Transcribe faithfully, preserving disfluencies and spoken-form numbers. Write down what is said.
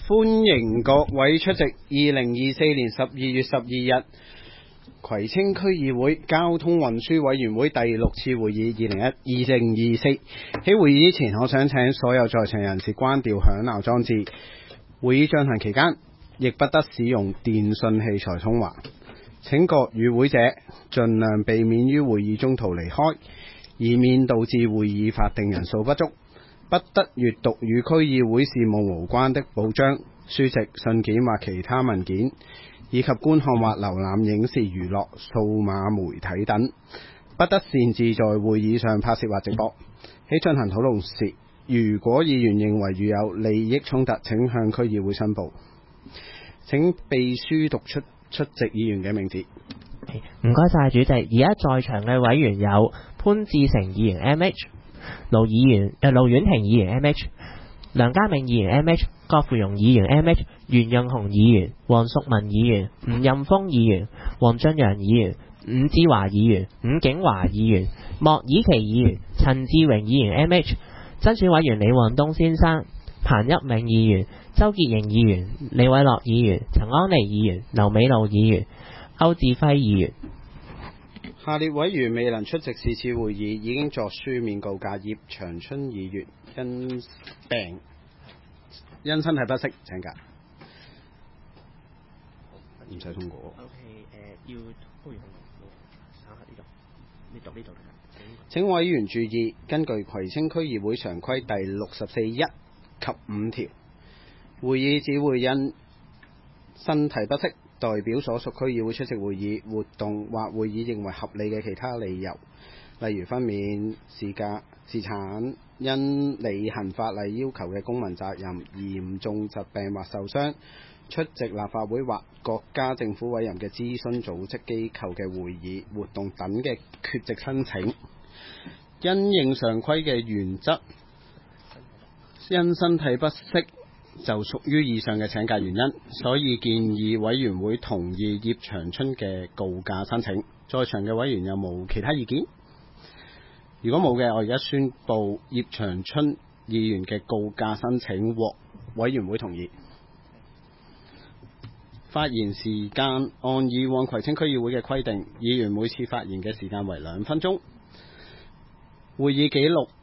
歡迎各位出席二零二四年十二月十二日葵青區議會交通運輸委員會第六次會議二零一二零二四。喺會議之前，我想請所有在場人士關掉響鬧裝置。會議進行期間，亦不得使用電訊器材通話。請各與會者盡量避免於會議中途離開，以免導致會議法定人數不足。不得閱讀與區議會事務無關的報章、書籍、信件或其他文件，以及觀看或瀏覽影視、娛樂、數碼媒體等。不得擅自在會議上拍攝或直播。喺進行討論時，如果議員認為遇有利益衝突，請向區議會申報。請秘書讀出出席議員嘅名字。 唔該晒主席。而家在場嘅委員有潘志成議員 M H、盧議員誒盧婉婷議員 M H、梁家銘議員 M H、郭芙蓉議員 M H、袁潤雄議員、黃淑文議員、吳任峰議員、黃俊陽議員、伍志華議員、伍景華議員、莫以琪議員、陳志榮議員 M H、爭選委員李旺東先生、彭一鳴議員、周潔瑩議員、李偉樂議員、陳安妮議員、劉美露議員、歐志輝議員。 下列委員未能出席是次會議，已經作書面告誡。葉長春議員因病因身體不適請假，唔使通過。 O K， 誒要呼籲稍後呢度，呢度呢度。 請委員注意，根據葵青區議會常規第六十四一及五條，會議只會因身體不適代表所屬區議會出席會議活動或會議認為合理嘅其他理由，例如分娩、事假、侍產、因履行法例要求嘅公民責任、嚴重疾病或受傷、出席立法會或國家政府委任嘅諮詢組織機構嘅會議活動等嘅缺席申請。因應常規嘅原則，因身體不適就屬於以上嘅請假原因，所以建議委員會同意葉長春嘅告假申請。在場嘅委員有冇其他意見？如果冇嘅，我而家宣布葉長春議員嘅告假申請獲委員會同意。發言時間按以往葵青區議會嘅規定，議員每次發言嘅時間為兩分鐘。會議記錄